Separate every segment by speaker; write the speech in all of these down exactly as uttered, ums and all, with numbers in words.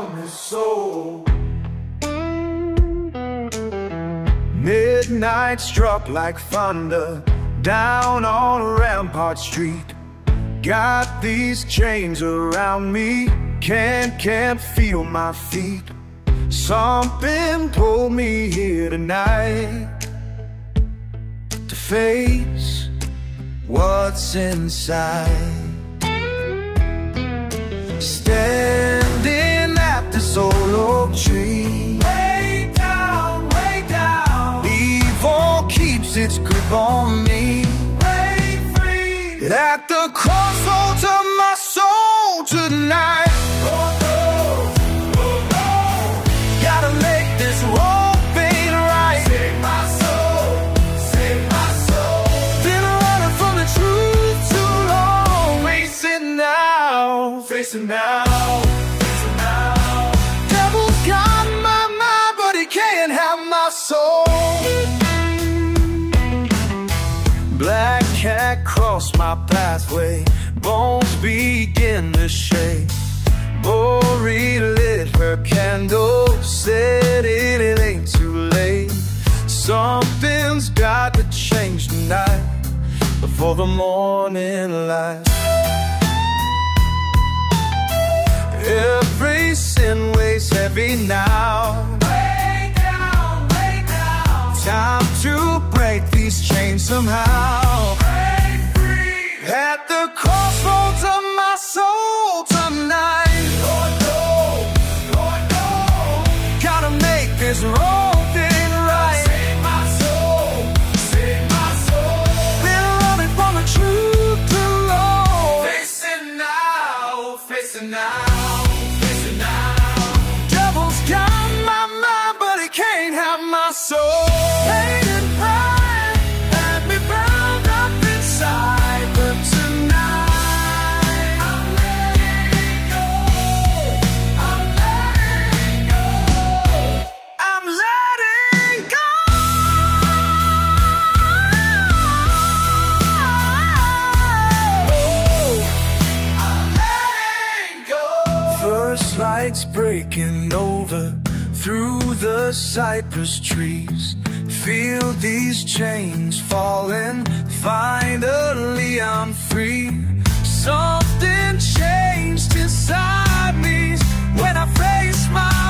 Speaker 1: on this soul. Midnight struck like thunder down on Rampart Street. Got these chains around me, can't, can't feel my feet. Something pulled me here tonight to face what's inside. Standing at this old oak tree, way down, way down. Evil keeps its grip on me. Way free at the crossroads of my soul tonight. Oh no, oh no. Gotta make this wrong thing right. Save my soul, save my soul. Been running from the truth too long. Face it now, face it now, face it now. Devil's got my mind, but he can't have my soul. Black cat crossed my pathway, bones begin to shake. Bori lit her candle, said it, it ain't too late. Something's got to change tonight before the morning light. Every sin weighs heavy now. Way down, way down. Time to break these chains somehow. Break free at the crossroads of my soul tonight. Lord knows, Lord knows. Gotta make this wrong thing right. Save my soul, save my soul. Been running from the truth too long. Face it now, face it now. My soul, pain and pride had me bound up inside, but tonight I'm letting go. I'm letting go. I'm letting go. I'm letting go. First light's breaking over through the cypress trees. Feel these chains falling. Finally I'm free. Something changed inside me when I face my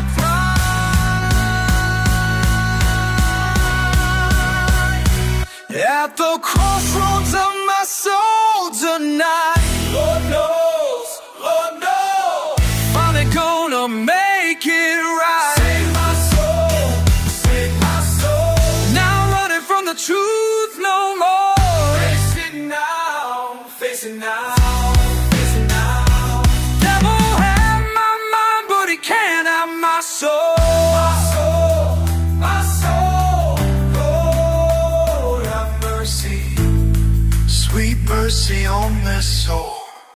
Speaker 1: pride. At the crossroads of my soul tonight. Lord knows, Lord knows, finally gonna make it right. The truth no more. Face it now, face it now.